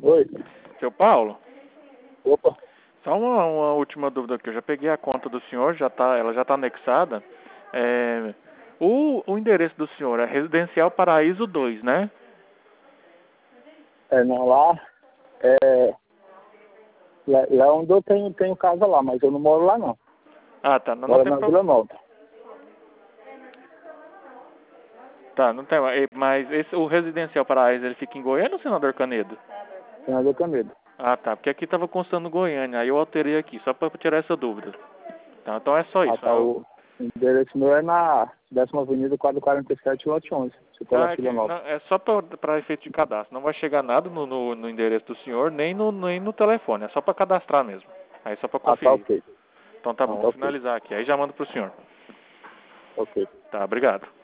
Oi. Seu Paulo, Opa. só uma última dúvida aqui. Eu já peguei a conta do senhor, ela já está anexada. O endereço do senhor é Residencial Paraíso 2, né? Não, lá é onde eu tenho casa lá, mas eu não moro lá não. Ah, tá. Não Moro tem na Vila Nova. Tá, não tem. Mas o Residencial Paraíso, ele fica em Goiânia ou Senador Canedo? Senador Canedo. Ah, tá. Porque aqui estava constando Goiânia. Aí eu alterei aqui, só para tirar essa dúvida. Tá, então é só isso. Tá. O endereço meu é na 10ª Avenida, quadro 47, lote 11. Se for lá Tá, Vila Nova. é só para efeito de cadastro. Não vai chegar nada no endereço do senhor, nem no telefone. É só para cadastrar mesmo. Aí só para Ah, tá conferir. ok. Então tá Não, bom, tá vou ok. finalizar aqui. Aí já mando pro senhor. Ok. Tá, obrigado.